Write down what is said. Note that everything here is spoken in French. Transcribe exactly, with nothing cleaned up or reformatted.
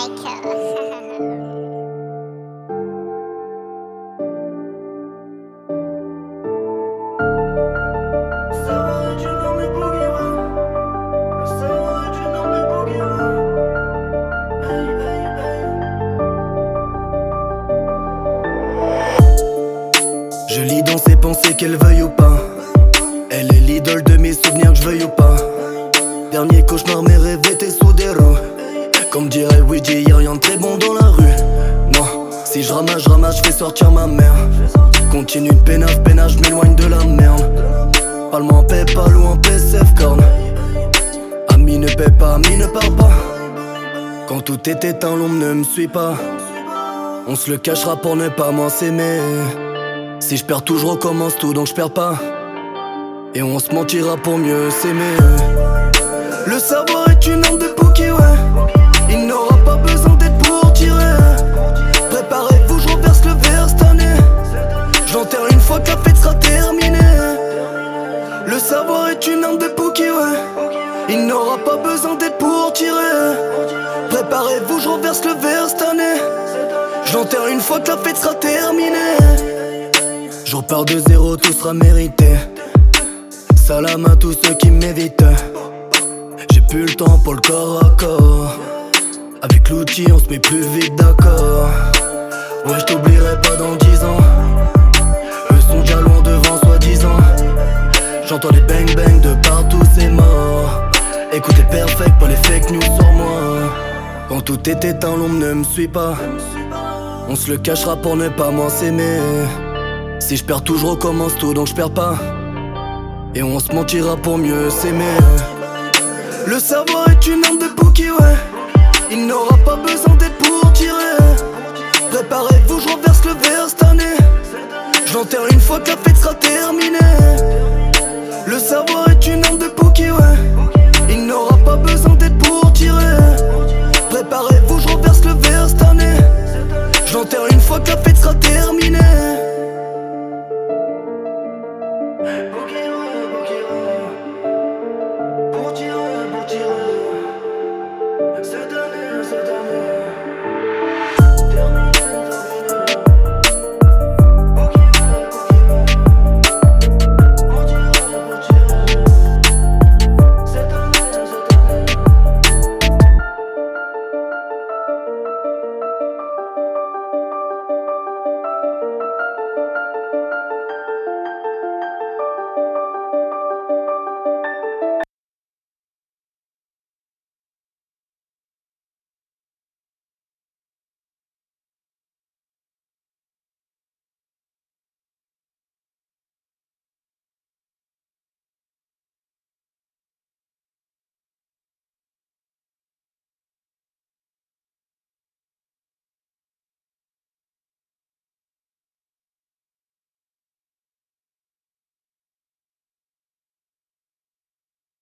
Je lis dans ses pensées qu'elle veuille ou pas. Elle est l'idole de mes souvenirs que je veuille ou pas. Dernier cauchemar, mes rêves étaient sous des roues. Comme dirait Luigi, y'a rien de très bon dans la rue. Non, si je ramasse, je ramasse, je fais sortir ma mère. Continue de pénage, pénage, je m'éloigne de la merde. Parle-moi en PayPal ou en P S F corne. Ami ne paie pas, ami ne parle pas. Quand tout est éteint, l'ombre ne me suit pas. On se le cachera pour ne pas moins s'aimer. Si je perds tout, je recommence tout, donc je perds pas. Et on se mentira pour mieux s'aimer. Le savoir est une arme de Poké, ouais. Il n'aura pas besoin d'être pour tirer. Préparez-vous, je renverse le verre cette année. J'enterre une fois que la fête sera terminée. Le savoir est une arme de Poké, ouais. Il n'aura pas besoin d'être pour tirer. Préparez-vous, je renverse le verre cette année. J'enterre une fois que la fête sera terminée. Je repars de zéro, tout sera mérité. Salam à tous ceux qui m'évitent. J'ai plus le temps pour le corps à corps. Avec l'outil on se met plus vite d'accord. Ouais, je t'oublierai pas dans dix ans. Eux sont déjà loin devant soi-disant. J'entends les bang bang de partout, c'est mort. Écoutez perfect, pas les fake news sur moi. Quand tout est éteint, l'ombre ne me suit pas. On se le cachera pour ne pas moins s'aimer. Si je perds tout, je recommence tout, donc je perds pas. Et on se mentira pour mieux s'aimer. Le savoir est une arme de Poké, ouais. Il n'aura pas besoin d'être pour tirer. Préparez-vous, je renverse le verre cette année. J'enterre une fois que la fête sera terminée. Le savoir